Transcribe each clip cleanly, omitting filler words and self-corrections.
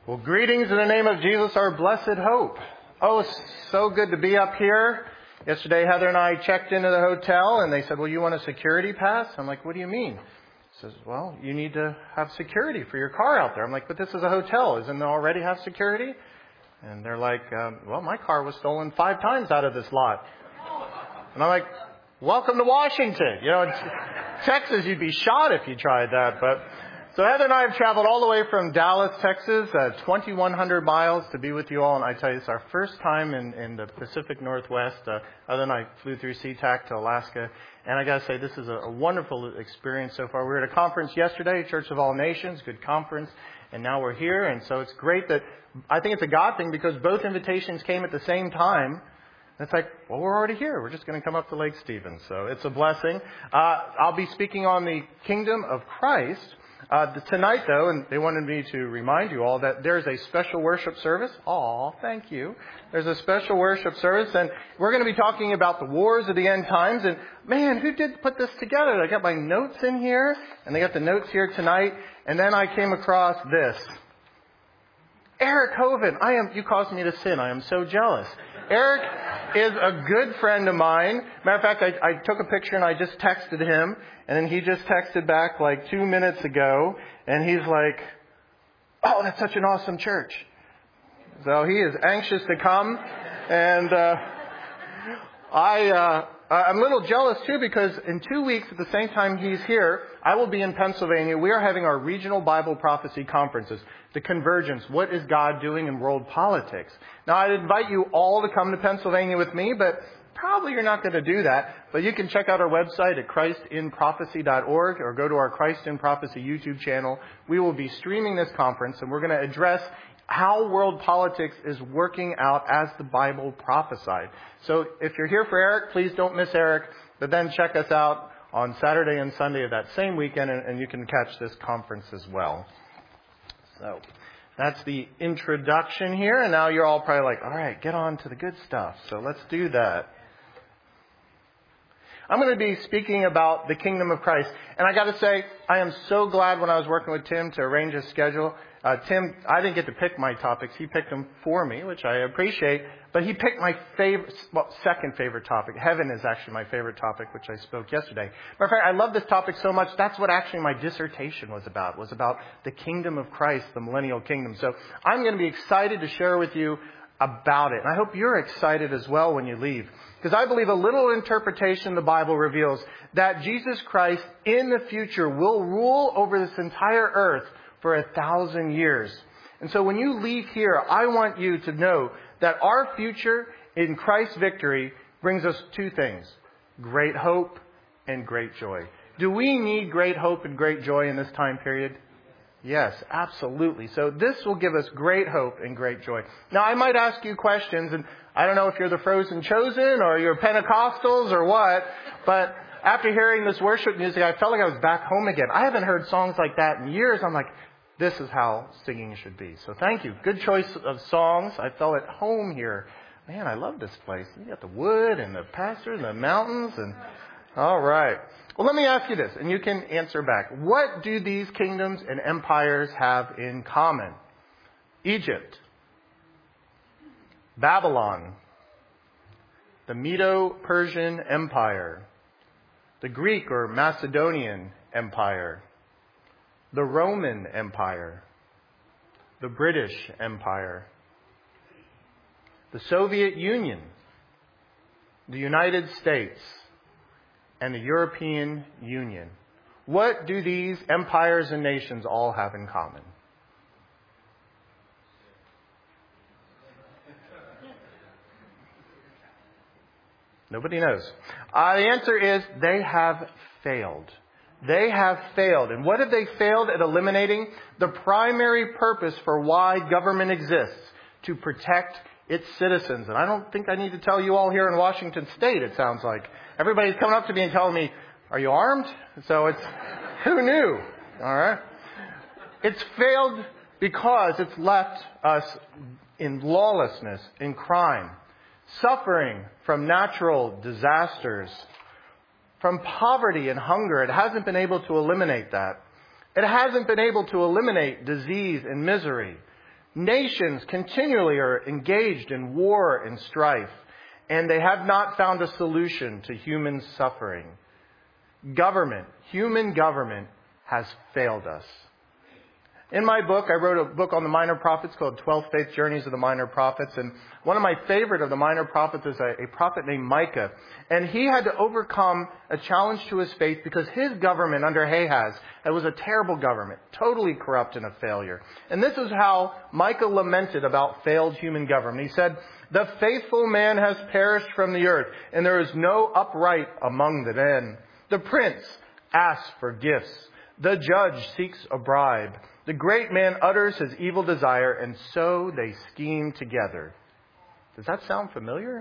Well, greetings in the name of Jesus, our blessed hope. Oh, so good to be up here. Yesterday, Heather and I checked into the hotel, and they said, well, you want a security pass? I'm like, what do you mean? He says, well, you need to have security for your car out there. I'm like, but this is a hotel. Doesn't it already have security? And they're like, well, my car was stolen 5 times out of this lot. And I'm like, welcome to Washington. You know, in Texas, you'd be shot if you tried that, but... So Heather and I have traveled all the way from Dallas, Texas, 2,100 miles to be with you all. And I tell you, it's our first time in the Pacific Northwest. Heather and I flew through SeaTac to Alaska. And I got to say, this is a wonderful experience so far. We were at a conference yesterday, Church of All Nations, good conference. And now we're here. And so it's great that I think it's a God thing because both invitations came at the same time. It's like, well, we're already here. We're just going to come up to Lake Stevens. So it's a blessing. I'll be speaking on the kingdom of Christ. Tonight, though, and they wanted me to remind you all that there's a special worship service. Aw, thank you. There's a special worship service, and we're going to be talking about the wars of the end times. And man, who did put this together? I got my notes in here, and they got the notes here tonight. And then I came across this. Eric Hovind, you caused me to sin. I am so jealous. Eric is a good friend of mine. Matter of fact, I took a picture and I just texted him. And then he just texted back like 2 minutes ago. And he's like, oh, that's such an awesome church. So he is anxious to come. And I'm a little jealous too because in 2 weeks at the same time he's here, I will be in Pennsylvania. We are having our regional Bible prophecy conferences. The Convergence. What is God doing in world politics? Now, I'd invite you all to come to Pennsylvania with me, but probably you're not going to do that. But you can check out our website at christinprophecy.org or go to our Christ in Prophecy YouTube channel. We will be streaming this conference, and we're going to address how world politics is working out as the Bible prophesied. So if you're here for Eric, please don't miss Eric, but then check us out on Saturday and Sunday of that same weekend, and you can catch this conference as well. So that's the introduction here, and now you're all probably like, all right, get on to the good stuff. So let's do that. I'm going to be speaking about the kingdom of Christ. And I got to say, I am so glad when I was working with Tim to arrange a schedule. Tim, I didn't get to pick my topics. He picked them for me, which I appreciate. But he picked my second favorite topic. Heaven is actually my favorite topic, which I spoke yesterday. Matter of fact, I love this topic so much. That's what actually my dissertation was about the kingdom of Christ, the millennial kingdom. So I'm going to be excited to share with you about it. And I hope you're excited as well when you leave. Because I believe a little interpretation the Bible reveals that Jesus Christ in the future will rule over this entire earth for 1,000 years. And so when you leave here, I want you to know that our future in Christ's victory brings us 2 things: great hope and great joy. Do we need great hope and great joy in this time period? Yes, absolutely. So this will give us great hope and great joy. Now, I might ask you questions, and I don't know if you're the Frozen Chosen or you're Pentecostals or what, but after hearing this worship music, I felt like I was back home again. I haven't heard songs like that in years. I'm like, this is how singing should be. So thank you. Good choice of songs. I felt at home here. Man, I love this place. You got the wood and the pasture and the mountains. And all right. Well, let me ask you this, and you can answer back. What do these kingdoms and empires have in common? Egypt, Babylon, the Medo-Persian Empire, the Greek or Macedonian Empire, the Roman Empire, the British Empire, the Soviet Union, the United States, and the European Union. What do these empires and nations all have in common? Nobody knows. The answer is they have failed. They have failed. And what have they failed at eliminating? The primary purpose for why government exists: to protect its citizens. And I don't think I need to tell you all here in Washington State, it sounds like. Everybody's coming up to me and telling me, are you armed? So it's, who knew? All right. It's failed because it's left us in lawlessness, in crime, suffering from natural disasters, from poverty and hunger. It hasn't been able to eliminate that. It hasn't been able to eliminate disease and misery. Nations continually are engaged in war and strife, and they have not found a solution to human suffering. Human government has failed us. In my book, I wrote a book on the minor prophets called 12 Faith Journeys of the Minor Prophets. And one of my favorite of the minor prophets is a prophet named Micah. And he had to overcome a challenge to his faith because his government under Ahaz, it was a terrible government, totally corrupt and a failure. And this is how Micah lamented about failed human government. He said, "The faithful man has perished from the earth, and there is no upright among the men. The prince asks for gifts. The judge seeks a bribe. The great man utters his evil desire, and so they scheme together." Does that sound familiar?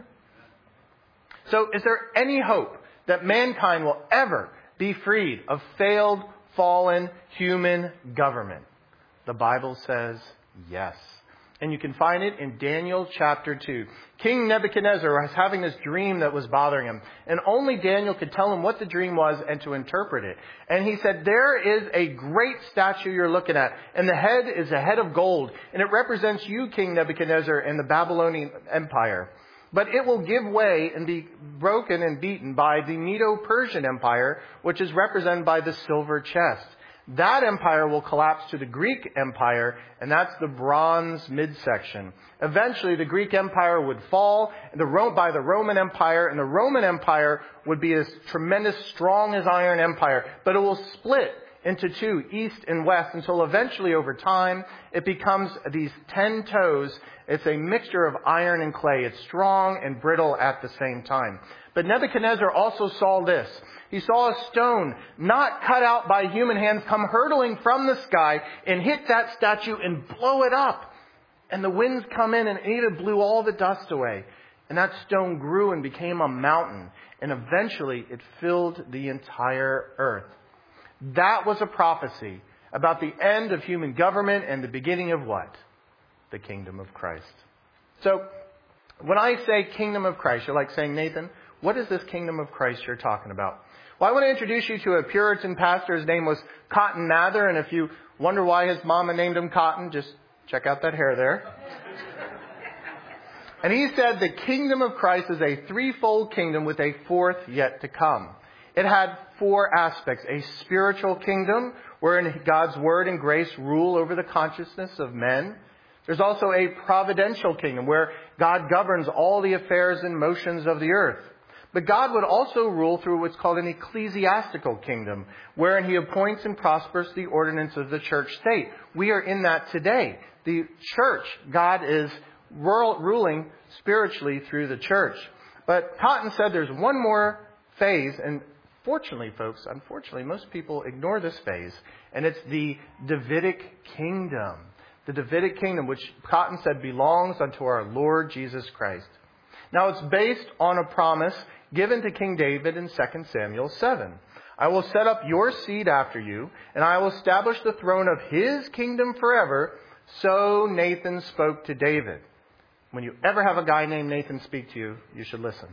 So is there any hope that mankind will ever be freed of failed, fallen human government? The Bible says yes. And you can find it in Daniel chapter 2. King Nebuchadnezzar was having this dream that was bothering him. And only Daniel could tell him what the dream was and to interpret it. And he said, there is a great statue you're looking at. And the head is a head of gold. And it represents you, King Nebuchadnezzar, and the Babylonian Empire. But it will give way and be broken and beaten by the Medo-Persian Empire, which is represented by the silver chest. That empire will collapse to the Greek Empire, and that's the bronze midsection. Eventually, the Greek Empire would fall by the Roman Empire, and the Roman Empire would be as tremendous, strong as iron empire. But it will split into two, east and west, until eventually, over time, it becomes these 10 toes. It's a mixture of iron and clay. It's strong and brittle at the same time. But Nebuchadnezzar also saw this. He saw a stone not cut out by human hands come hurtling from the sky and hit that statue and blow it up. And the winds come in and it even blew all the dust away. And that stone grew and became a mountain. And eventually it filled the entire earth. That was a prophecy about the end of human government and the beginning of what? The kingdom of Christ. So when I say kingdom of Christ, you're like saying, Nathan, what is this kingdom of Christ you're talking about? Well, I want to introduce you to a Puritan pastor. His name was Cotton Mather. And if you wonder why his mama named him Cotton, just check out that hair there. And he said the kingdom of Christ is a threefold kingdom with a fourth yet to come. It had 4 aspects. A spiritual kingdom wherein God's word and grace rule over the consciousness of men. There's also a providential kingdom where God governs all the affairs and motions of the earth. But God would also rule through what's called an ecclesiastical kingdom, wherein he appoints and prospers the ordinance of the church state. We are in that today. The church, God is ruling spiritually through the church. But Cotton said there's one more phase, and unfortunately, most people ignore this phase, and it's the Davidic kingdom. The Davidic kingdom, which Cotton said belongs unto our Lord Jesus Christ. Now, it's based on a promise given to King David in 2 Samuel 7. I will set up your seed after you, and I will establish the throne of his kingdom forever. So Nathan spoke to David. When you ever have a guy named Nathan speak to you, you should listen.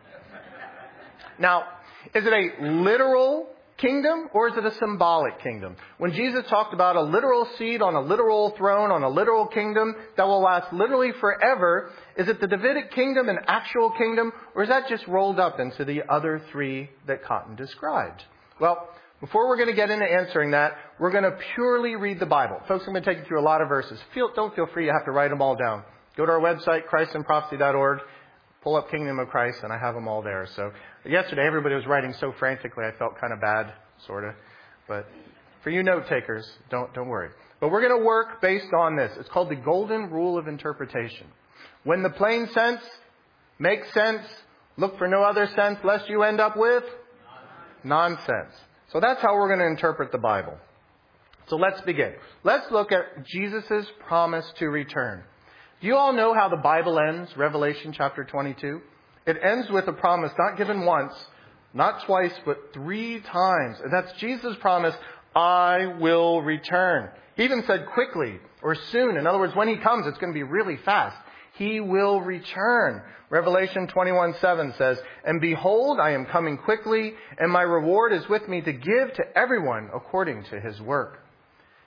Now, is it a literal kingdom or is it a symbolic kingdom? When Jesus talked about a literal seed on a literal throne, on a literal kingdom that will last literally forever, is it the Davidic kingdom, an actual kingdom, or is that just rolled up into the other 3 that Cotton described? Well, before we're going to get into answering that, we're going to purely read the Bible. Folks, I'm going to take you through a lot of verses. Don't feel free, you have to write them all down. Go to our website, christandprophecy.org. Pull up Kingdom of Christ, and I have them all there. So yesterday, everybody was writing so frantically, I felt kind of bad, sort of. But for you note takers, don't worry. But we're going to work based on this. It's called the Golden Rule of Interpretation. When the plain sense makes sense, look for no other sense, lest you end up with nonsense. So that's how we're going to interpret the Bible. So let's begin. Let's look at Jesus' promise to return. Do you all know how the Bible ends, Revelation chapter 22? It ends with a promise not given once, not twice, but 3 times. And that's Jesus' promise, I will return. He even said quickly or soon. In other words, when he comes, it's going to be really fast. He will return. Revelation 21:7 says, and behold, I am coming quickly, and my reward is with me to give to everyone according to his work.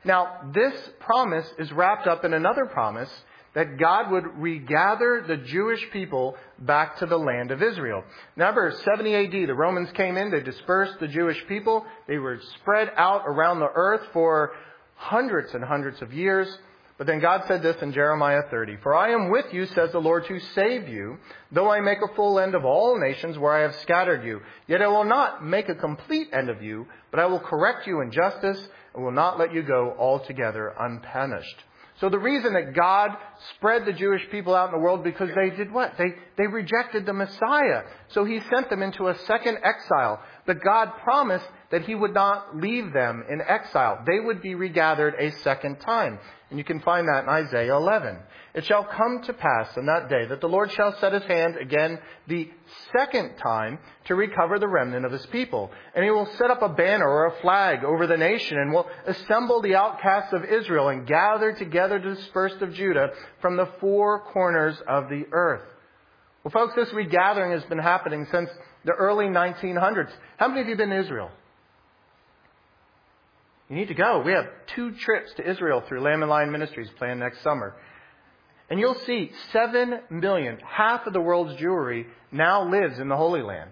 Now, this promise is wrapped up in another promise that God would regather the Jewish people back to the land of Israel. Remember, 70 AD, the Romans came in, they dispersed the Jewish people. They were spread out around the earth for hundreds and hundreds of years. But then God said this in Jeremiah 30, "For I am with you, says the Lord, to save you, though I make a full end of all nations where I have scattered you. Yet I will not make a complete end of you, but I will correct you in justice and will not let you go altogether unpunished." So the reason that God spread the Jewish people out in the world, because they did what? They rejected the Messiah. So he sent them into a second exile. But God promised that he would not leave them in exile. They would be regathered a second time. And you can find that in Isaiah 11. "It shall come to pass in that day that the Lord shall set his hand again the second time to recover the remnant of his people. And he will set up a banner or a flag over the nation and will assemble the outcasts of Israel and gather together the dispersed of Judah from the four corners of the earth." Well, folks, this regathering has been happening since the early 1900s. How many of you have been to Israel? You need to go. We have 2 trips to Israel through Lamb and Lion Ministries planned next summer. And you'll see 7 million, half of the world's Jewry, now lives in the Holy Land.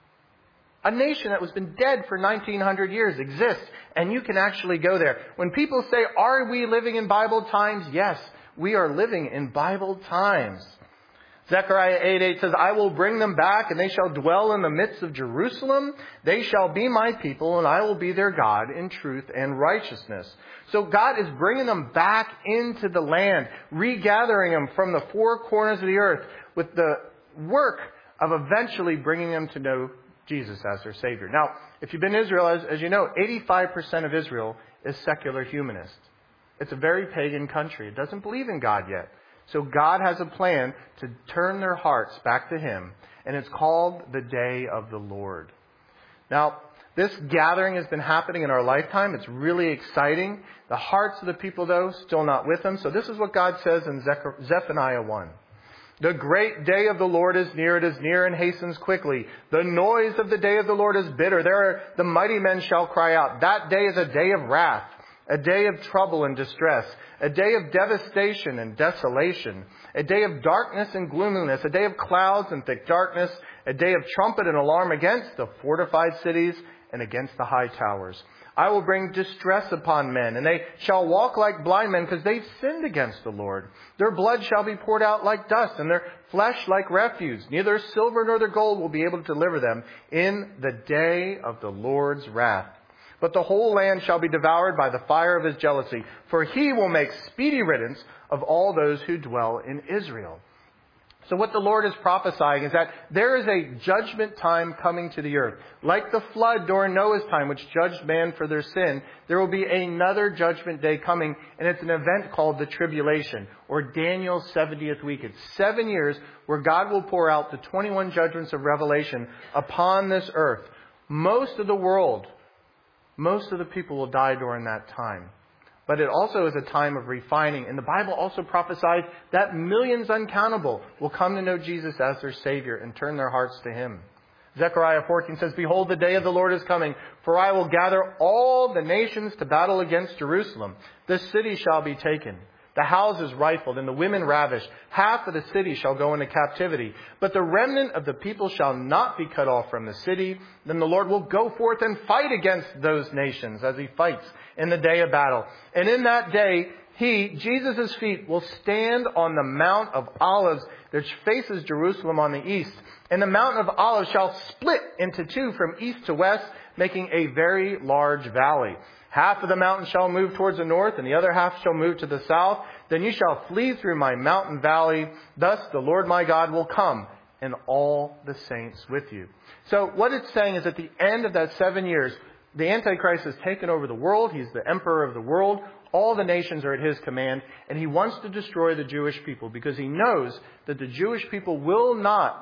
A nation that has been dead for 1900 years exists, and you can actually go there. When people say, "Are we living in Bible times?" Yes, we are living in Bible times. Zechariah 8:8 says, "I will bring them back, and they shall dwell in the midst of Jerusalem. They shall be my people, and I will be their God in truth and righteousness." So God is bringing them back into the land, regathering them from the 4 corners of the earth with the work of eventually bringing them to know Jesus as their Savior. Now, if you've been to Israel, as you know, 85% of Israel is secular humanist. It's a very pagan country. It doesn't believe in God yet. So God has a plan to turn their hearts back to him, and it's called the Day of the Lord. Now, this gathering has been happening in our lifetime. It's really exciting. The hearts of the people, though, still not with them. So this is what God says in Zephaniah 1. "The great day of the Lord is near. It is near and hastens quickly. The noise of the day of the Lord is bitter. There the mighty men shall cry out. That day is a day of wrath, a day of trouble and distress, a day of devastation and desolation, a day of darkness and gloominess, a day of clouds and thick darkness, a day of trumpet and alarm against the fortified cities and against the high towers. I will bring distress upon men, and they shall walk like blind men, because they've sinned against the Lord. Their blood shall be poured out like dust, and their flesh like refuse. Neither silver nor their gold will be able to deliver them in the day of the Lord's wrath. But the whole land shall be devoured by the fire of his jealousy, for he will make speedy riddance of all those who dwell in Israel." So what the Lord is prophesying is that there is a judgment time coming to the earth. Like the flood during Noah's time, which judged man for their sin, there will be another judgment day coming, and it's an event called the tribulation, or Daniel's 70th week. It's 7 years where God will pour out the 21 judgments of Revelation upon this earth. Most of the world, most of the people will die during that time. But it also is a time of refining. And the Bible also prophesies that millions uncountable will come to know Jesus as their Savior and turn their hearts to him. Zechariah 14 says, "Behold, the day of the Lord is coming, for I will gather all the nations to battle against Jerusalem. The city shall be taken, the houses rifled, and the women ravished. Half of the city shall go into captivity. But the remnant of the people shall not be cut off from the city. Then the Lord will go forth and fight against those nations as he fights in the day of battle. And in that day, he, Jesus' feet, will stand on the Mount of Olives, which faces Jerusalem on the east. And the Mountain of Olives shall split into 2 from east to west, making a very large valley. Half of the mountain shall move towards the north, and the other half shall move to the south. Then you shall flee through my mountain valley. Thus the Lord my God will come, and all the saints with you." So what it's saying is at the end of that 7 years, the Antichrist has taken over the world. He's the emperor of the world. All the nations are at his command, and he wants to destroy the Jewish people because he knows that the Jewish people will not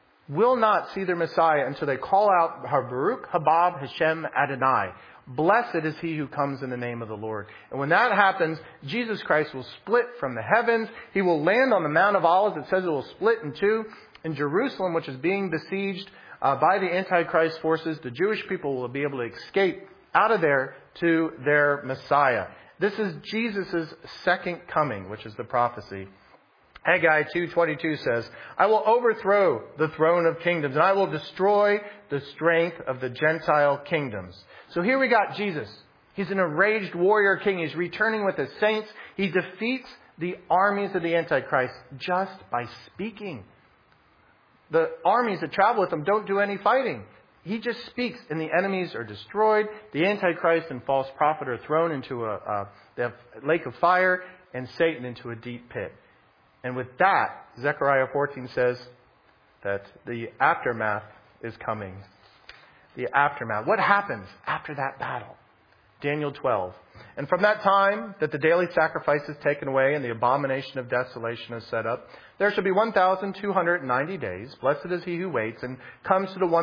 see their Messiah until they call out Baruch Haba Hashem Adonai. Blessed is he who comes in the name of the Lord. And when that happens, Jesus Christ will split from the heavens. He will land on the Mount of Olives. It says it will split in 2. In Jerusalem, which is being besieged by the Antichrist forces, the Jewish people will be able to escape out of there to their Messiah. This is Jesus' second coming, which is the prophecy. Haggai 2:22 says, I will overthrow the throne of kingdoms, and I will destroy the strength of the Gentile kingdoms. So here we got Jesus. He's an enraged warrior king. He's returning with his saints. He defeats the armies of the Antichrist just by speaking. The armies that travel with him don't do any fighting. He just speaks, and the enemies are destroyed. The Antichrist and false prophet are thrown into the lake of fire, and Satan into a deep pit. And with that, Zechariah 14 says that the aftermath is coming. The aftermath. What happens after that battle? Daniel 12. And from that time that the daily sacrifice is taken away and the abomination of desolation is set up, there shall be 1,290 days. Blessed is he who waits and comes to the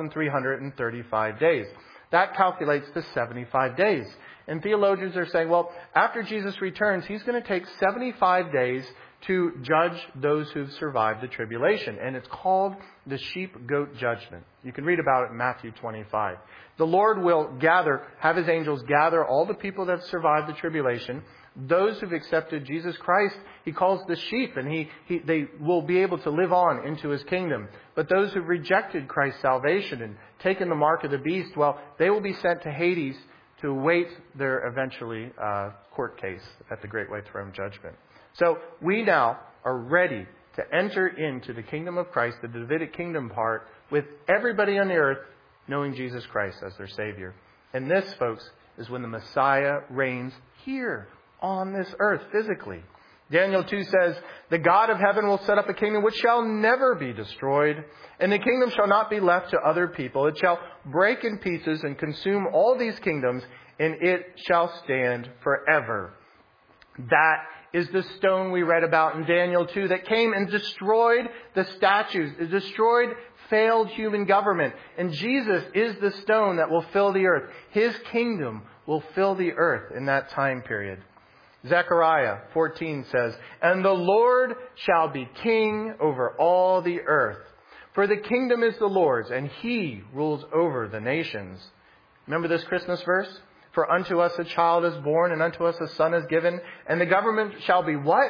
1,335 days. That calculates to 75 days. And theologians are saying, well, after Jesus returns, he's going to take 75 days to judge those who've survived the tribulation. And it's called the sheep-goat judgment. You can read about it in Matthew 25. The Lord will have his angels gather all the people that have survived the tribulation. Those who've accepted Jesus Christ, he calls the sheep, and they will be able to live on into his kingdom. But those who've rejected Christ's salvation and taken the mark of the beast, well, they will be sent to Hades to await their eventually court case at the great white throne judgment. So we now are ready to enter into the kingdom of Christ, the Davidic kingdom part, with everybody on the earth knowing Jesus Christ as their Savior. And this, folks, is when the Messiah reigns here on this earth physically. Daniel 2 says, the God of heaven will set up a kingdom which shall never be destroyed, and the kingdom shall not be left to other people. It shall break in pieces and consume all these kingdoms, and it shall stand forever. That is the stone we read about in Daniel 2 that came and destroyed the statues. It destroyed failed human government. And Jesus is the stone that will fill the earth. His kingdom will fill the earth in that time period. Zechariah 14 says, and the Lord shall be king over all the earth. For the kingdom is the Lord's, and he rules over the nations. Remember this Christmas verse? For unto us a child is born, and unto us a son is given, and the government shall be what?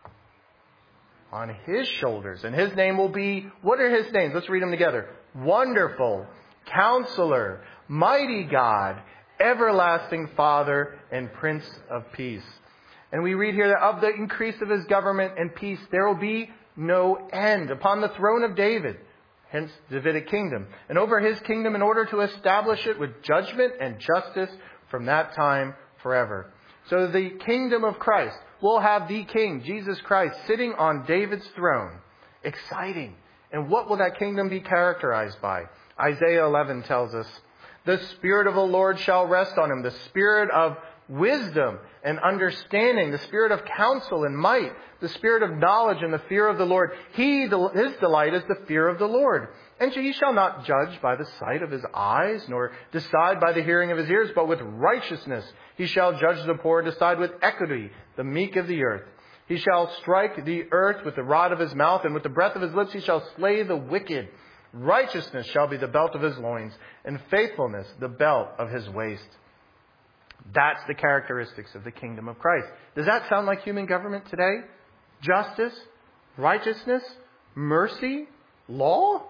On his shoulders. And his name will be, what are his names? Let's read them together. Wonderful, Counselor, Mighty God, Everlasting Father, and Prince of Peace. And we read here that of the increase of his government and peace, there will be no end upon the throne of David. Hence, Davidic kingdom. And over his kingdom in order to establish it with judgment and justice from that time forever. So the kingdom of Christ will have the king, Jesus Christ, sitting on David's throne. Exciting. And what will that kingdom be characterized by? Isaiah 11 tells us, the Spirit of the Lord shall rest on him, the Spirit of wisdom and understanding, the Spirit of counsel and might, the Spirit of knowledge and the fear of the Lord. His delight is the fear of the Lord. And he shall not judge by the sight of his eyes, nor decide by the hearing of his ears, but with righteousness he shall judge the poor, decide with equity the meek of the earth. He shall strike the earth with the rod of his mouth, and with the breath of his lips he shall slay the wicked. Righteousness shall be the belt of his loins, and faithfulness the belt of his waist. That's the characteristics of the kingdom of Christ. Does that sound like human government today? Justice, righteousness, mercy, law?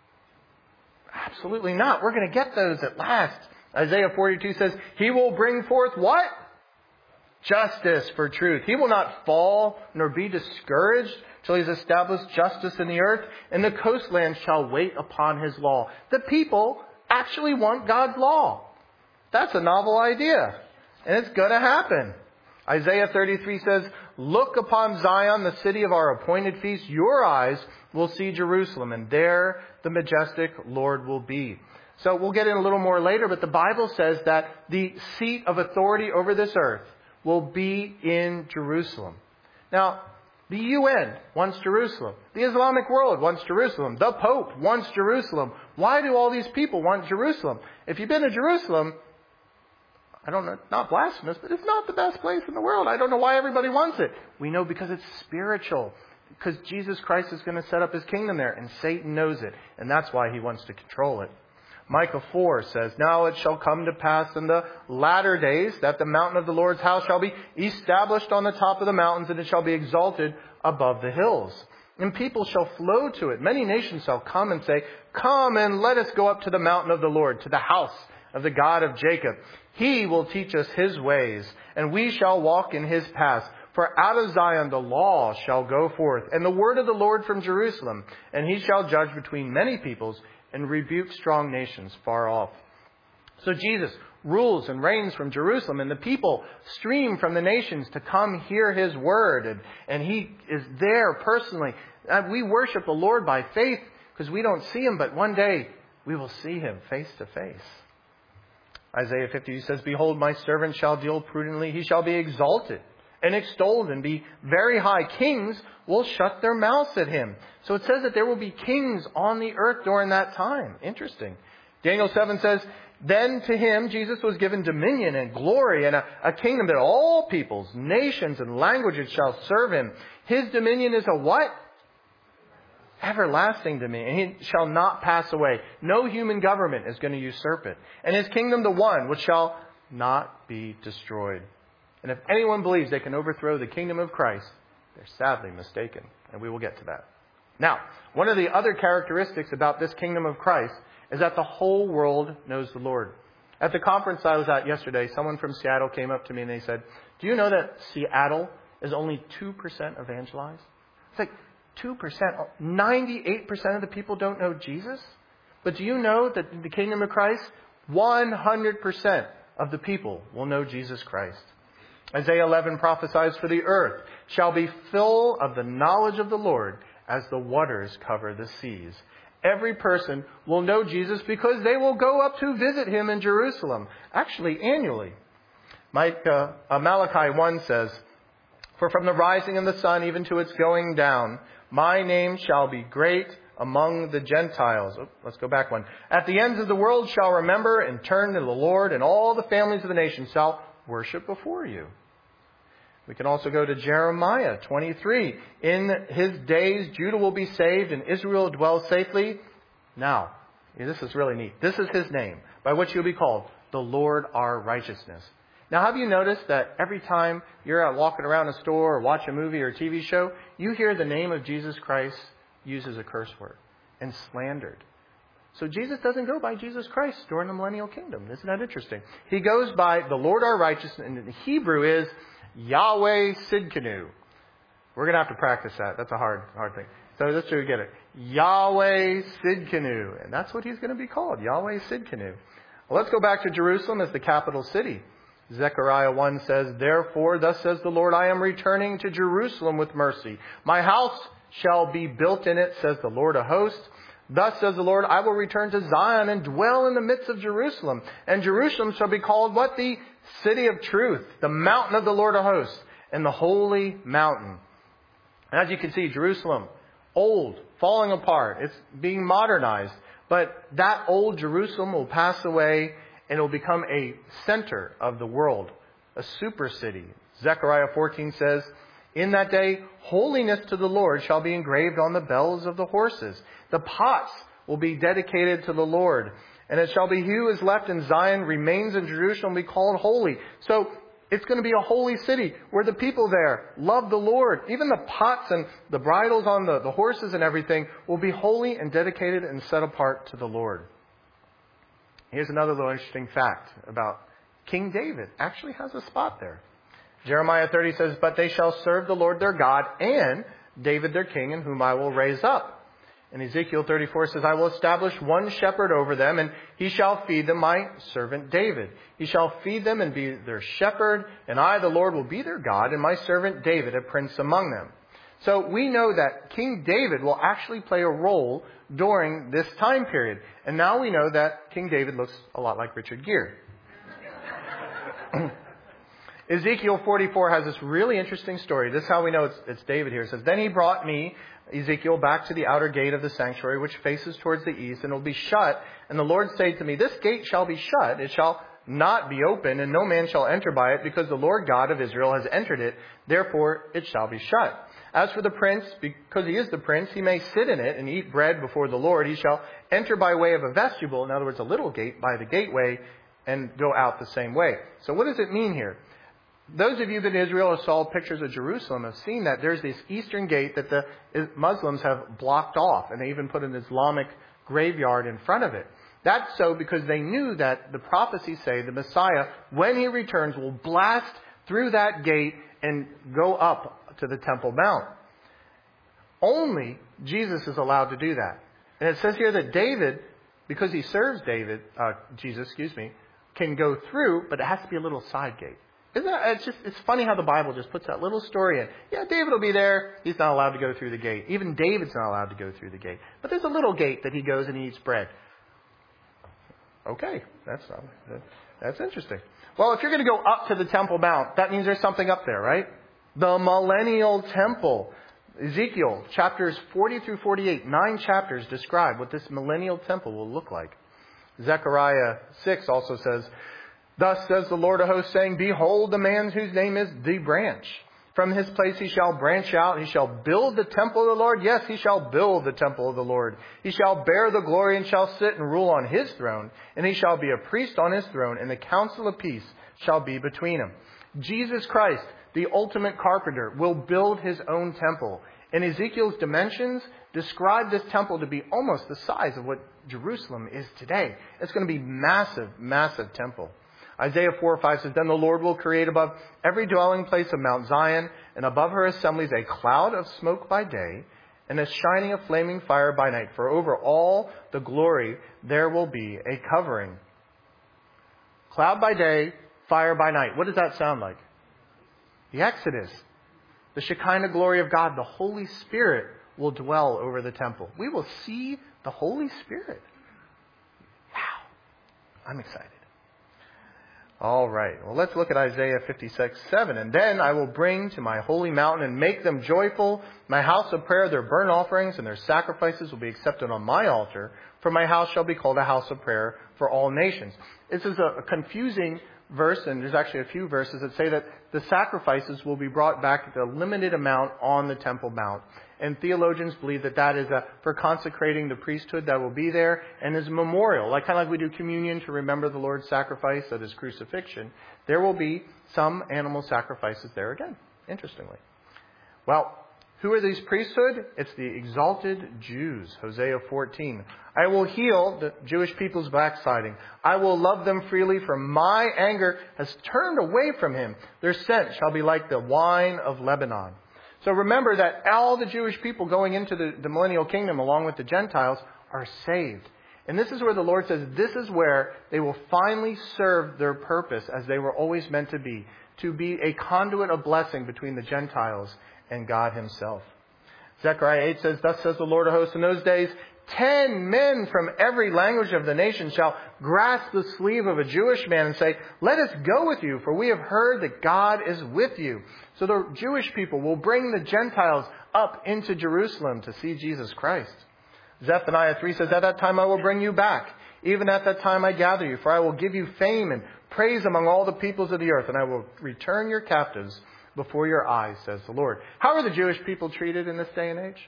Absolutely not. We're going to get those at last. Isaiah 42 says, he will bring forth what? Justice for truth. He will not fall nor be discouraged till he's established justice in the earth, and the coastlands shall wait upon his law. The people actually want God's law. That's a novel idea. And it's going to happen. Isaiah 33 says, look upon Zion, the city of our appointed feast. Your eyes will see Jerusalem, and there the majestic Lord will be. So we'll get in a little more later, but the Bible says that the seat of authority over this earth will be in Jerusalem. Now, the UN wants Jerusalem. The Islamic world wants Jerusalem. The Pope wants Jerusalem. Why do all these people want Jerusalem? If you've been to Jerusalem, I don't know, not blasphemous, but it's not the best place in the world. I don't know why everybody wants it. We know because it's spiritual. Because Jesus Christ is going to set up his kingdom there, and Satan knows it. And that's why he wants to control it. Micah 4 says, now it shall come to pass in the latter days that the mountain of the Lord's house shall be established on the top of the mountains, and it shall be exalted above the hills. And people shall flow to it. Many nations shall come and say, come and let us go up to the mountain of the Lord, to the house of the God of Jacob. He will teach us his ways, and we shall walk in his paths. For out of Zion the law shall go forth, and the word of the Lord from Jerusalem. And he shall judge between many peoples, and rebuke strong nations far off. So Jesus rules and reigns from Jerusalem, and the people stream from the nations to come hear his word. And he is there personally. We worship the Lord by faith because we don't see him, but one day we will see him face to face. Isaiah 50 says, behold, my servant shall deal prudently. He shall be exalted and extolled and be very high. Kings will shut their mouths at him. So it says that there will be kings on the earth during that time. Interesting. Daniel 7 says, then to him, Jesus, was given dominion and glory and a kingdom that all peoples, nations, and languages shall serve him. His dominion is a what? Everlasting dominion. And he shall not pass away. No human government is going to usurp it. And his kingdom the one which shall not be destroyed. And if anyone believes they can overthrow the kingdom of Christ, they're sadly mistaken. And we will get to that. Now, one of the other characteristics about this kingdom of Christ is that the whole world knows the Lord. At the conference I was at yesterday, someone from Seattle came up to me and they said, do you know that Seattle is only 2% evangelized? It's like 2%. 98% of the people don't know Jesus. But do you know that in the kingdom of Christ, 100% of the people will know Jesus Christ? Isaiah 11 prophesies, for the earth shall be full of the knowledge of the Lord as the waters cover the seas. Every person will know Jesus because they will go up to visit him in Jerusalem, actually annually. Malachi 1 says, for from the rising of the sun even to its going down, my name shall be great among the Gentiles. Let's go back one. At the ends of the world shall remember and turn to the Lord, and all the families of the nations shall worship before you. We can also go to Jeremiah 23. In his days, Judah will be saved and Israel dwell safely. Now, this is really neat. This is his name, by which he will be called the Lord our righteousness. Now, have you noticed that every time you're out walking around a store or watch a movie or a TV show, you hear the name of Jesus Christ used as a curse word and slandered? So Jesus doesn't go by Jesus Christ during the millennial kingdom. Isn't that interesting? He goes by the Lord our righteousness, and in Hebrew is Yahweh Sidkenu. We're going to have to practice that. That's a hard thing. So let's try to get it. Yahweh Sidkenu. And that's what he's going to be called. Yahweh Sidkenu. Well, let's go back to Jerusalem as the capital city. Zechariah 1 says, therefore, thus says the Lord, I am returning to Jerusalem with mercy. My house shall be built in it, says the Lord of hosts. Thus says the Lord, I will return to Zion and dwell in the midst of Jerusalem. And Jerusalem shall be called what? The city of truth, the mountain of the Lord of hosts, and the holy mountain. And as you can see, Jerusalem, old, falling apart. It's being modernized. But that old Jerusalem will pass away and it will become a center of the world, a super city. Zechariah 14 says, in that day, holiness to the Lord shall be engraved on the bells of the horses. The pots will be dedicated to the Lord. And it shall be he who is left in Zion remains in Jerusalem, be called holy. So it's going to be a holy city where the people there love the Lord. Even the pots and the bridles on the horses and everything will be holy and dedicated and set apart to the Lord. Here's another little interesting fact about King David. Actually has a spot there. Jeremiah 30 says, but they shall serve the Lord their God and David their king, in whom I will raise up. And Ezekiel 34 says, I will establish one shepherd over them, and he shall feed them, my servant David. He shall feed them and be their shepherd, and I, the Lord, will be their God, and my servant David, a prince among them. So we know that King David will actually play a role during this time period. And now we know that King David looks a lot like Richard Gere. Ezekiel 44 has this really interesting story. This is how we know it's David here. It says, then he brought me, Ezekiel, back to the outer gate of the sanctuary, which faces towards the east, and will be shut. And the Lord said to me, this gate shall be shut. It shall not be open, and no man shall enter by it, because the Lord God of Israel has entered it. Therefore it shall be shut. As for the prince, because he is the prince, he may sit in it and eat bread before the Lord. He shall enter by way of a vestibule, in other words, a little gate, by the gateway, and go out the same way. So what does it mean here? Those of you that in Israel have saw pictures of Jerusalem have seen that there's this eastern gate that the Muslims have blocked off, and they even put an Islamic graveyard in front of it. That's so because they knew that the prophecies say the Messiah, when he returns, will blast through that gate and go up to the Temple Mount. Only Jesus is allowed to do that. And it says here that David, because he serves Jesus, can go through, but it has to be a little side gate. It's funny how the Bible just puts that little story in. Yeah, David will be there. He's not allowed to go through the gate. Even David's not allowed to go through the gate. But there's a little gate that he goes and he eats bread. Okay, that's interesting. Well, if you're going to go up to the Temple Mount, that means there's something up there, right? The millennial temple. Ezekiel chapters 40 through 48, 9 chapters describe what this millennial temple will look like. Zechariah 6 also says, "Thus says the Lord of hosts, saying, Behold, the man whose name is the branch. From his place he shall branch out. He shall build the temple of the Lord. Yes, he shall build the temple of the Lord. He shall bear the glory and shall sit and rule on his throne. And he shall be a priest on his throne. And the council of peace shall be between him." Jesus Christ, the ultimate carpenter, will build his own temple. And Ezekiel's dimensions describe this temple to be almost the size of what Jerusalem is today. It's going to be massive, massive temple. Isaiah 4:5 says, "Then the Lord will create above every dwelling place of Mount Zion, and above her assemblies a cloud of smoke by day, and a shining of flaming fire by night. For over all the glory there will be a covering." Cloud by day, fire by night. What does that sound like? The Exodus. The Shekinah glory of God, the Holy Spirit, will dwell over the temple. We will see the Holy Spirit. Wow. I'm excited. All right. Well, let's look at Isaiah 56:7. "And then I will bring to my holy mountain and make them joyful. My house of prayer, their burnt offerings and their sacrifices will be accepted on my altar. For my house shall be called a house of prayer for all nations." This is a confusing verse, and there's actually a few verses that say that the sacrifices will be brought back at a limited amount on the Temple Mount. And theologians believe that that is for consecrating the priesthood that will be there, and as a memorial, kind of like we do communion to remember the Lord's sacrifice at his crucifixion. There will be some animal sacrifices there again, interestingly. Well, who are these priesthood? It's the exalted Jews. Hosea 14. "I will heal the Jewish people's backsliding. I will love them freely, for my anger has turned away from him. Their scent shall be like the wine of Lebanon." So remember that all the Jewish people going into the millennial kingdom along with the Gentiles are saved. And this is where the Lord says this is where they will finally serve their purpose as they were always meant to be a conduit of blessing between the Gentiles and God himself. Zechariah 8 says, "Thus says the Lord of hosts, in those days 10 men from every language of the nation shall grasp the sleeve of a Jewish man and say, 'Let us go with you, for we have heard that God is with you.'" So the Jewish people will bring the Gentiles up into Jerusalem to see Jesus Christ. Zephaniah 3 says, "At that time I will bring you back. Even at that time I gather you, for I will give you fame and praise among all the peoples of the earth, and I will return your captives before your eyes, says the Lord." How are the Jewish people treated in this day and age?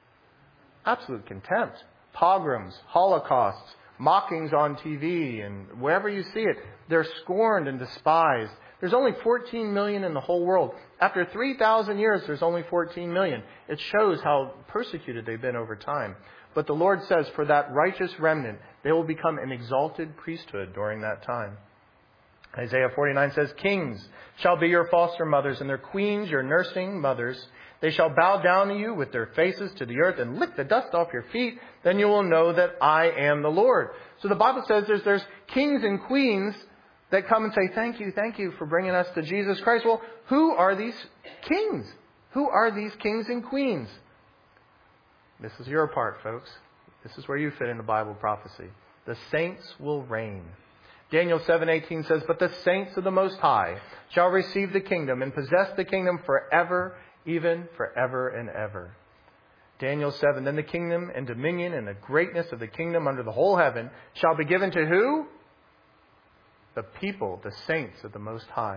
Absolute contempt. Pogroms, holocausts, mockings on TV, and wherever you see it, they're scorned and despised. There's only 14 million in the whole world. After 3,000 years, there's only 14 million. It shows how persecuted they've been over time. But the Lord says for that righteous remnant, they will become an exalted priesthood during that time. Isaiah 49 says, "Kings shall be your foster mothers, and their queens your nursing mothers. They shall bow down to you with their faces to the earth and lick the dust off your feet. Then you will know that I am the Lord." So the Bible says there's kings and queens that come and say, thank you for bringing us to Jesus Christ. Well, who are these kings? Who are these kings and queens? This is your part, folks. This is where you fit in the Bible prophecy. The saints will reign. Daniel 7:18 says, "But the saints of the Most High shall receive the kingdom and possess the kingdom forever, even forever and ever." Daniel 7, "Then the kingdom and dominion and the greatness of the kingdom under the whole heaven shall be given to who? the people, the saints of the Most High.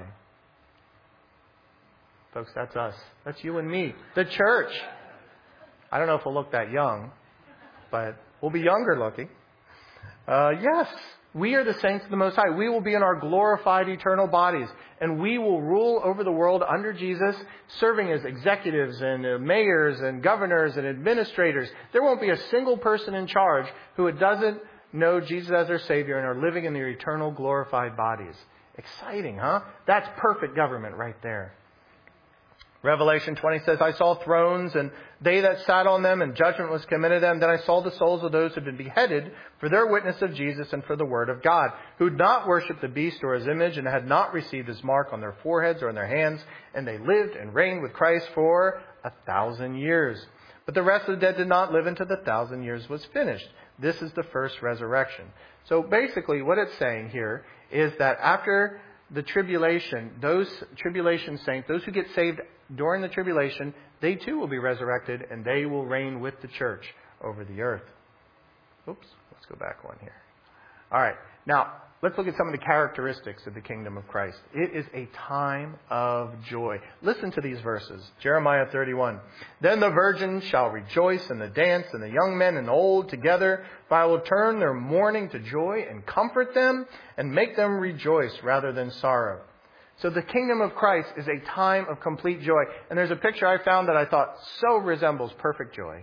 Folks, that's us. That's you and me. The church. I don't know if we'll look that young, but we'll be younger looking. Yes, we are the saints of the Most High. We will be in our glorified eternal bodies, and we will rule over the world under Jesus, serving as executives and mayors and governors and administrators. There won't be a single person in charge who doesn't know Jesus as their Savior and are living in their eternal glorified bodies. Exciting, huh? That's perfect government right there. Revelation 20 says, I saw thrones, and they that sat on them, and judgment was committed to them. Then I saw the souls of those who had been beheaded for their witness of Jesus and for the word of God, who had not worshipped the beast or his image, and had not received his mark on their foreheads or on their hands. And they lived and reigned with Christ for 1,000 years. But the rest of the dead did not live until the 1,000 years was finished. This is the first resurrection. So basically what it's saying here is that after the tribulation, those tribulation saints, those who get saved during the tribulation, they too will be resurrected, and they will reign with the church over the earth. Oops, let's go back one here. All right, now let's look at some of the characteristics of the kingdom of Christ. It is a time of joy. Listen to these verses. Jeremiah 31. Then the virgins shall rejoice and the dance, and the young men and the old together. For I will turn their mourning to joy and comfort them and make them rejoice rather than sorrow. So the kingdom of Christ is a time of complete joy. And there's a picture I found that I thought so resembles perfect joy.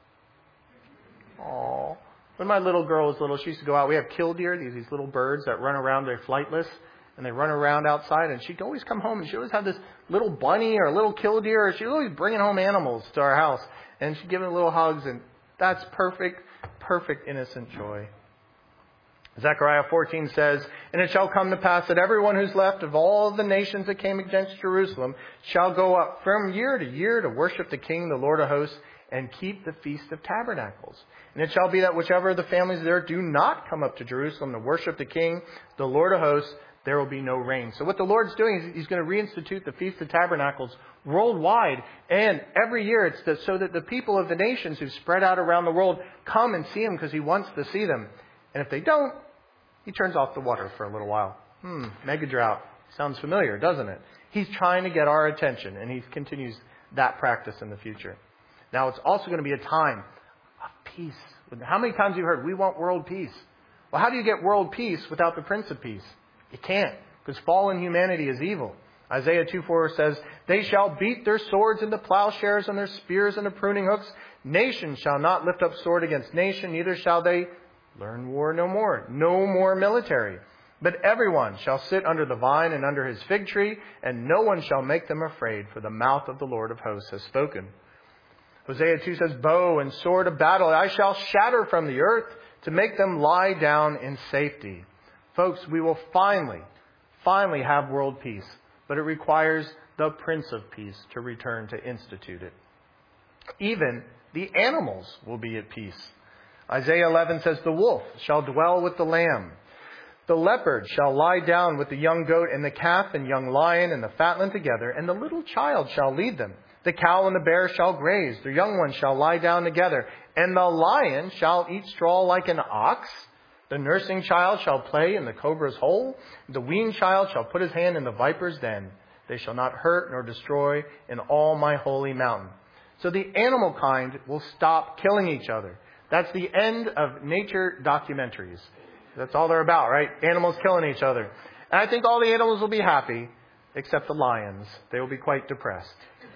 Aww. When my little girl was little, she used to go out. We have killdeer, these little birds that run around. They're flightless, and they run around outside. And she'd always come home, and she'd always have this little bunny or a little killdeer. Or she'd always bringing home animals to our house. And she'd give them little hugs. And that's perfect, perfect innocent joy. Zechariah 14 says, And it shall come to pass that everyone who's left of all the nations that came against Jerusalem shall go up from year to year to worship the King, the Lord of hosts, and keep the Feast of Tabernacles. And it shall be that whichever of the families there do not come up to Jerusalem to worship the King, the Lord of hosts, there will be no rain. So what the Lord's doing is He's going to reinstitute the Feast of Tabernacles worldwide. And every year it's so that the people of the nations who spread out around the world come and see Him because He wants to see them. And if they don't, He turns off the water for a little while. Mega drought. Sounds familiar, doesn't it? He's trying to get our attention, and He continues that practice in the future. Now, it's also going to be a time of peace. How many times have you heard, we want world peace? Well, how do you get world peace without the Prince of Peace? You can't, because fallen humanity is evil. Isaiah 2:4 says, They shall beat their swords into plowshares and their spears into pruning hooks. Nation shall not lift up sword against nation, neither shall they learn war no more. No more military. But everyone shall sit under the vine and under his fig tree, and no one shall make them afraid, for the mouth of the Lord of hosts has spoken. Hosea 2 says, Bow and sword of battle I shall shatter from the earth to make them lie down in safety. Folks, we will finally have world peace. But it requires the Prince of Peace to return to institute it. Even the animals will be at peace. Isaiah 11 says, The wolf shall dwell with the lamb. The leopard shall lie down with the young goat, and the calf and young lion and the fatling together, and the little child shall lead them. The cow and the bear shall graze, the young ones shall lie down together, and the lion shall eat straw like an ox. The nursing child shall play in the cobra's hole. The weaned child shall put his hand in the viper's den. They shall not hurt nor destroy in all my holy mountain. So the animal kind will stop killing each other. That's the end of nature documentaries. That's all they're about, right? Animals killing each other. And I think all the animals will be happy, except the lions. They will be quite depressed.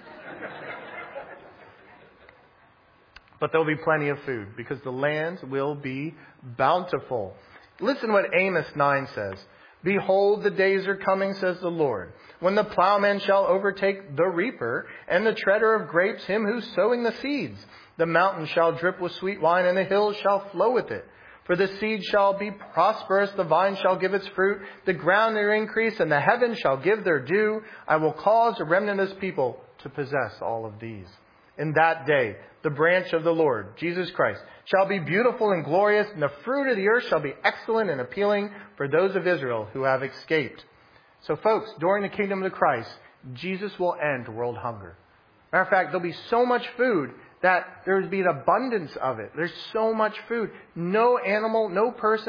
But there'll be plenty of food, because the land will be bountiful. Listen what Amos 9 says. Behold, the days are coming, says the Lord, when the plowman shall overtake the reaper, and the treader of grapes him who's sowing the seeds. The mountain shall drip with sweet wine, and the hills shall flow with it. For the seed shall be prosperous, the vine shall give its fruit, the ground their increase, and the heavens shall give their dew. I will cause a remnant of this people to possess all of these. In that day, the branch of the Lord, Jesus Christ, shall be beautiful and glorious, and the fruit of the earth shall be excellent and appealing for those of Israel who have escaped. So folks, during the kingdom of Christ, Jesus will end world hunger. Matter of fact, there'll be so much food that there will be an abundance of it. There's so much food. No animal, no person,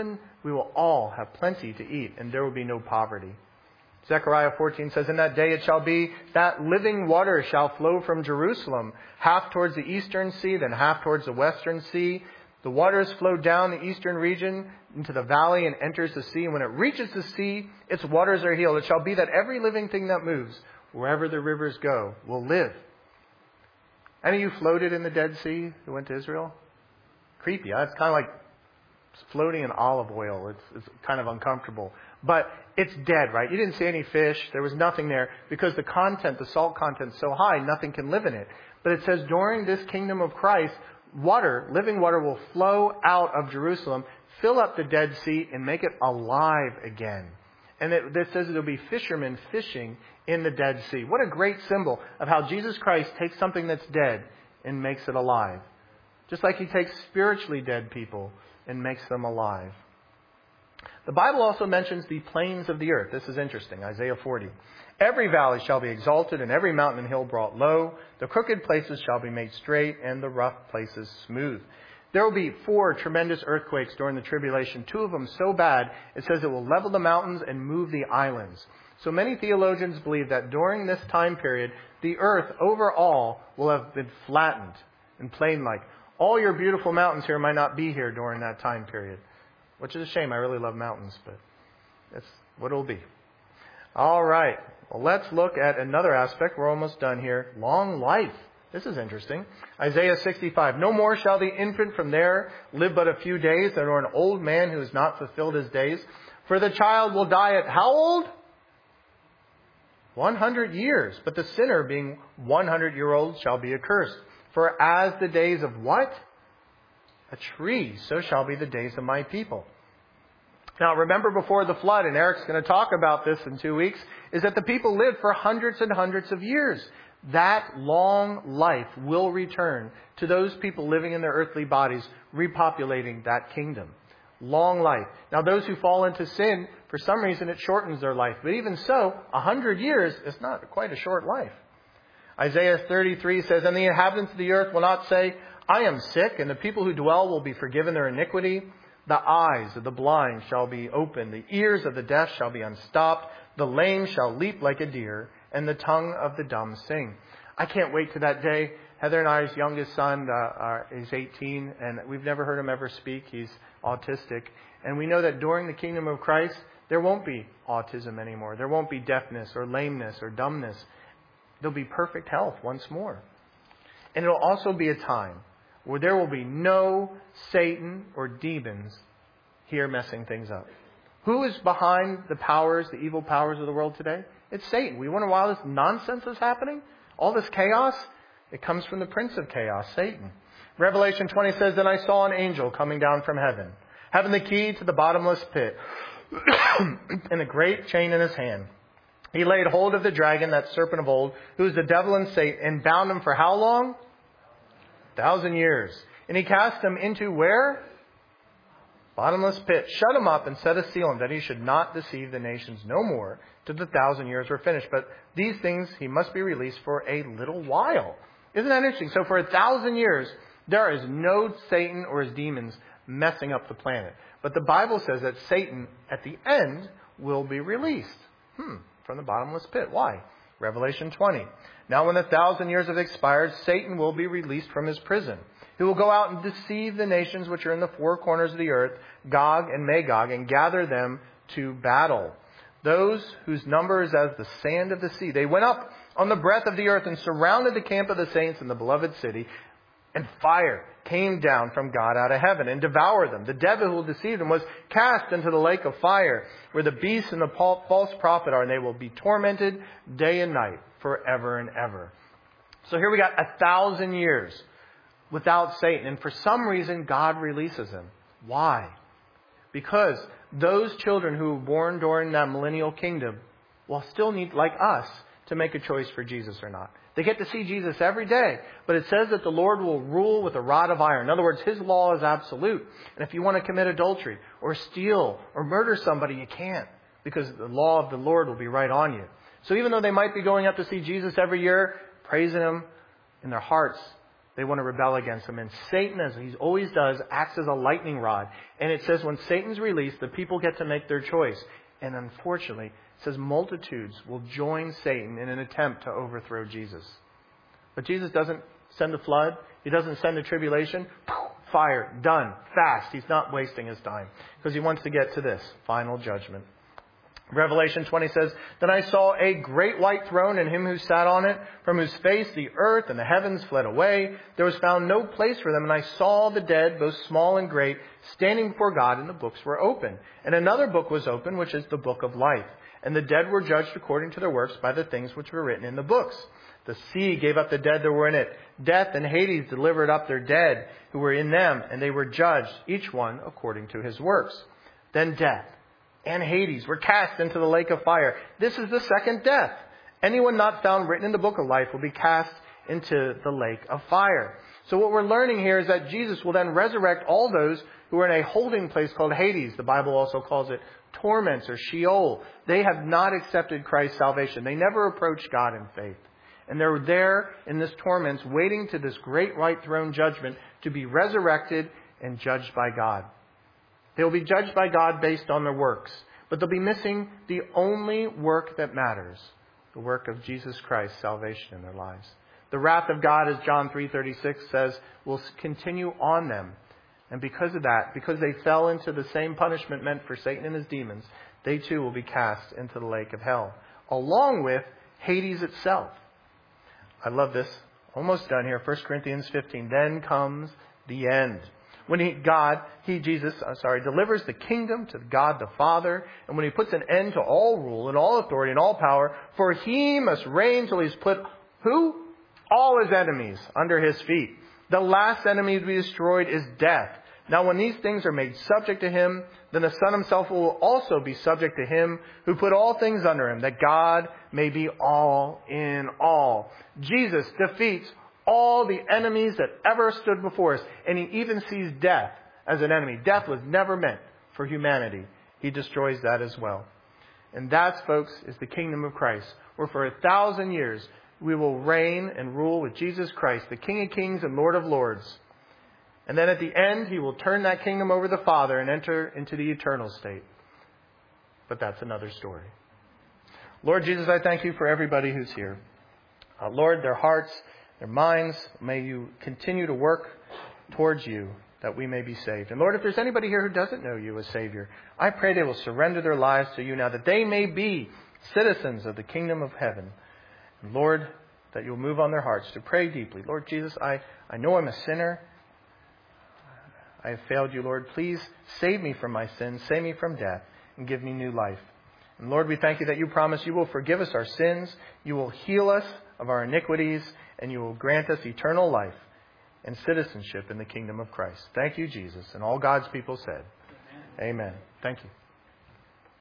We will all have plenty to eat, and there will be no poverty. Zechariah 14 says, in that day it shall be that living water shall flow from Jerusalem, half towards the eastern sea, then half towards the western sea. The waters flow down the eastern region into the valley and enters the sea. And when it reaches the sea, its waters are healed. It shall be that every living thing that moves, wherever the rivers go, will live. Any of you floated in the Dead Sea who went to Israel? Creepy. Huh? It's kind of like floating in olive oil. It's kind of uncomfortable. But it's dead, right? You didn't see any fish. There was nothing there because the salt content is so high, nothing can live in it. But it says during this kingdom of Christ, living water will flow out of Jerusalem, fill up the Dead Sea, and make it alive again. And it says there'll be fishermen fishing in the Dead Sea. What a great symbol of how Jesus Christ takes something that's dead and makes it alive. Just like He takes spiritually dead people and makes them alive. The Bible also mentions the plains of the earth. This is interesting. Isaiah 40. Every valley shall be exalted, and every mountain and hill brought low. The crooked places shall be made straight, and the rough places smooth. There will be 4 tremendous earthquakes during the tribulation. 2 of them so bad, it says it will level the mountains and move the islands. So many theologians believe that during this time period, the earth overall will have been flattened and plain-like. All your beautiful mountains here might not be here during that time period. Which is a shame. I really love mountains, but that's what it'll be. All right. Well, let's look at another aspect. We're almost done here. Long life. This is interesting. Isaiah 65. No more shall the infant from there live but a few days, nor an old man who has not fulfilled his days. For the child will die at how old? 100 years. But the sinner, being 100-year-old, shall be accursed. For as the days of what? A tree, so shall be the days of my people. Now, remember before the flood, and Eric's going to talk about this in 2 weeks, is that the people lived for hundreds and hundreds of years. That long life will return to those people living in their earthly bodies, repopulating that kingdom. Long life. Now, those who fall into sin, for some reason, it shortens their life. But even so, 100 years is not quite a short life. Isaiah 33 says, and the inhabitants of the earth will not say, I am sick, and the people who dwell will be forgiven their iniquity. The eyes of the blind shall be opened, the ears of the deaf shall be unstopped, the lame shall leap like a deer, and the tongue of the dumb sing. I can't wait to that day. Heather and I's youngest son is 18, and we've never heard him ever speak. He's autistic. And we know that during the kingdom of Christ, there won't be autism anymore. There won't be deafness or lameness or dumbness. There'll be perfect health once more. And it'll also be a time where there will be no Satan or demons here messing things up. Who is behind the evil powers of the world today? It's Satan. We wonder why this nonsense is happening? All this chaos? It comes from the prince of chaos, Satan. Revelation 20 says, then I saw an angel coming down from heaven, having the key to the bottomless pit, and a great chain in his hand. He laid hold of the dragon, that serpent of old, who is the devil and Satan, and bound him for how long? 1,000 years. And he cast him into where? Bottomless pit. Shut him up and set a seal on him, that he should not deceive the nations no more till the 1,000 years were finished. But these things he must be released for a little while. Isn't that interesting? So for 1,000 years, there is no Satan or his demons messing up the planet. But the Bible says that Satan, at the end, will be released. From the bottomless pit. Why? Revelation 20. Now when the 1,000 years have expired, Satan will be released from his prison. He will go out and deceive the nations which are in the 4 corners of the earth, Gog and Magog, and gather them to battle. Those whose number is as the sand of the sea. They went up on the breadth of the earth and surrounded the camp of the saints in the beloved city. And fire came down from God out of heaven and devoured them. The devil who deceived them was cast into the lake of fire, where the beast and the false prophet are, and they will be tormented day and night forever and ever. So here we got 1,000 years without Satan. And for some reason, God releases him. Why? Because those children who were born during that millennial kingdom will still need, like us, to make a choice for Jesus or not. They get to see Jesus every day. But it says that the Lord will rule with a rod of iron. In other words, His law is absolute. And if you want to commit adultery or steal or murder somebody, you can't. Because the law of the Lord will be right on you. So even though they might be going up to see Jesus every year, praising Him in their hearts, They want to rebel against him. And Satan, as he always does, acts as a lightning rod. And it says when Satan's released, the people get to make their choice. And unfortunately, it says multitudes will join Satan in an attempt to overthrow Jesus. But Jesus doesn't send a flood. He doesn't send a tribulation. Fire, done, fast. He's not wasting his time because he wants to get to this final judgment. Revelation 20 says, Then I saw a great white throne and him who sat on it, from whose face the earth and the heavens fled away. There was found no place for them. And I saw the dead, both small and great, standing before God, and the books were open. And another book was open, which is the book of life. And the dead were judged according to their works by the things which were written in the books. The sea gave up the dead that were in it. Death and Hades delivered up their dead who were in them, and they were judged, each one according to his works. Then death and Hades were cast into the lake of fire. This is the second death. Anyone not found written in the book of life will be cast into the lake of fire. So what we're learning here is that Jesus will then resurrect all those who are in a holding place called Hades. The Bible also calls it torments or Sheol. They have not accepted Christ's salvation. They never approached God in faith. And they're there in this torments waiting to this great white throne judgment to be resurrected and judged by God. They'll be judged by God based on their works. But they'll be missing the only work that matters. The work of Jesus Christ's salvation in their lives. The wrath of God, as John 3:36 says, will continue on them. And because of that, because they fell into the same punishment meant for Satan and his demons, they too will be cast into the lake of hell. Along with Hades itself. I love this. Almost done here. 1 Corinthians 15. Then comes the end. When Jesus delivers the kingdom to God the Father, and when he puts an end to all rule and all authority and all power, for he must reign till he's put who? All his enemies under his feet. The last enemy to be destroyed is death. Now when these things are made subject to him, then the Son himself will also be subject to him who put all things under him, that God may be all in all. Jesus defeats all the enemies that ever stood before us. And he even sees death as an enemy. Death was never meant for humanity. He destroys that as well. And that, folks, is the kingdom of Christ, where for 1,000 years we will reign and rule with Jesus Christ, the King of Kings and Lord of Lords. And then at the end, he will turn that kingdom over to the Father and enter into the eternal state. But that's another story. Lord Jesus, I thank you for everybody who's here. Lord, their hearts, their minds, may you continue to work towards you that we may be saved. And Lord, if there's anybody here who doesn't know you as Savior, I pray they will surrender their lives to you now, that they may be citizens of the kingdom of heaven. And Lord, that you'll move on their hearts to pray deeply. Lord Jesus, I know I'm a sinner. I have failed you, Lord. Please save me from my sins, save me from death, and give me new life. And Lord, we thank you that you promise you will forgive us our sins, you will heal us of our iniquities, and you will grant us eternal life and citizenship in the kingdom of Christ. Thank you, Jesus. And all God's people said, Amen. Thank you.